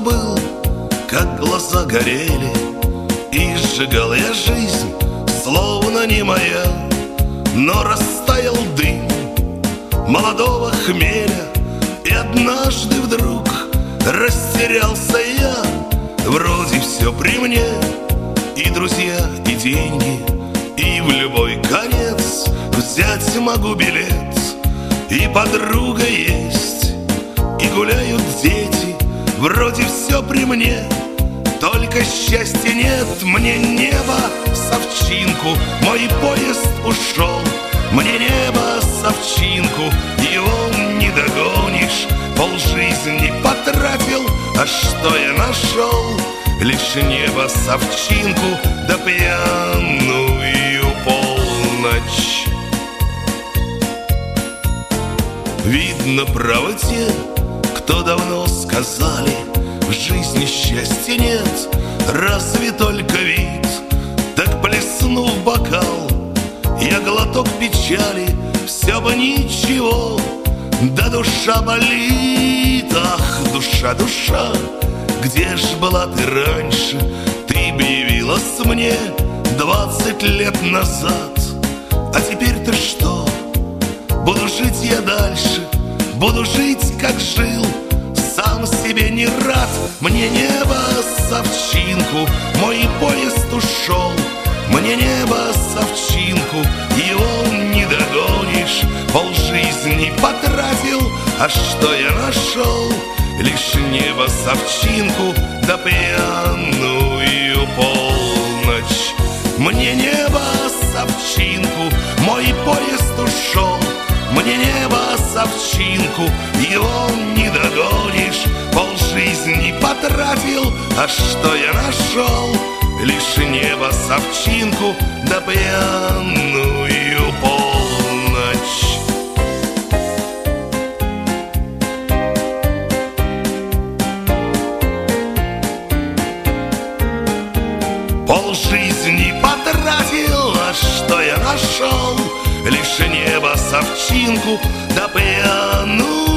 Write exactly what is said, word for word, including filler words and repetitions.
забыл, как глаза горели, и сжигал я жизнь, словно не моя. Но растаял дым молодого хмеля, и однажды вдруг растерялся я. Вроде все при мне, и друзья, и деньги, и в любой конец взять могу билет. И подруга есть, и гуляют дети, вроде все при мне, только счастья нет. Мне небо с овчинку, мой поезд ушел. Мне небо с овчинку, его не догонишь. Полжизни потратил, а что я нашел? Лишь небо с овчинку, да пьяную полночь. Видно, правы те, кто давно сказали: в жизни счастья нет, разве только вид. Так плеснув бокал, я глоток печали, все бы ничего, да душа болит. Ах, душа, душа, где ж была ты раньше? Ты б явилась мне двадцать лет назад. А теперь ты что? Буду жить я дальше, буду жить, как жил, сам себе не рад. Мне небо с овчинку, мой поезд ушел. Мне небо с овчинку, его не догонишь. Полжизни потратил, а что я нашел? Лишь небо с овчинку, да пьяную полночь. Мне небо с овчинку, мой поезд ушел. Мне небо с овчинку, его не догонишь. Полжизни потратил, а что я нашел? Лишь небо с овчинку, да пьяную полночь. Полжизни потратил, а что я нашел? Лишь небо с овчинку, да пьяную